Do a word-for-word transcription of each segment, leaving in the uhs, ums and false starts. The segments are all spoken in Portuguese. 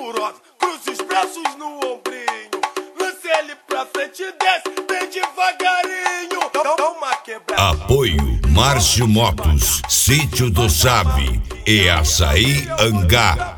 glamurosa, cruza os braços no ombrinho, lance ele pra frente e desce bem devagarinho. Dá uma quebrada. Apoio Márcio Motos, Sítio do Sabe e Açaí Angá.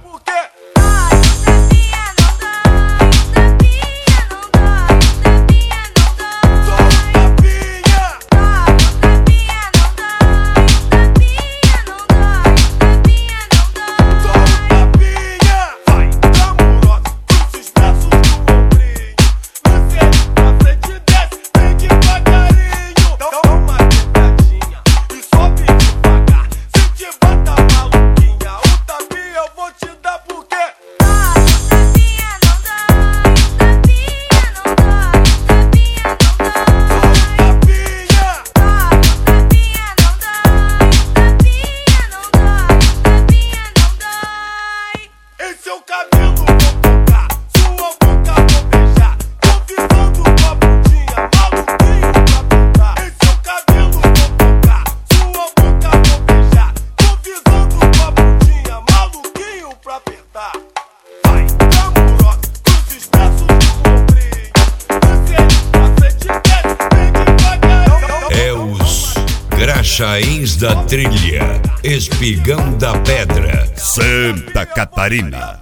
Seu cabelo vou tocar, sua boca vou beijar, convidando com a bundinha, maluquinho pra pintar. Em seu cabelo vou tocar, sua boca vou beijar, convidando com a bundinha, maluquinho pra apertar. Vai, glamurosa, cruza os braços no ombrinho, lance ele pra frente e desce bem devagarinho. É os Graxaíns da Trilha, Espigão da Pedra, Santa Catarina.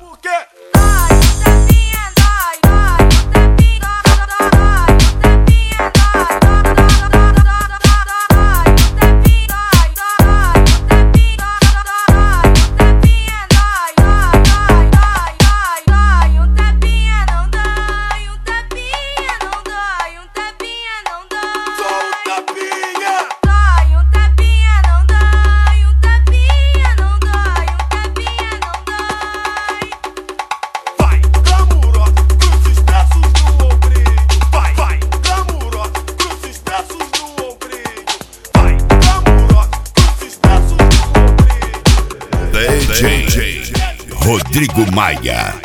D J Rodrigo Maia.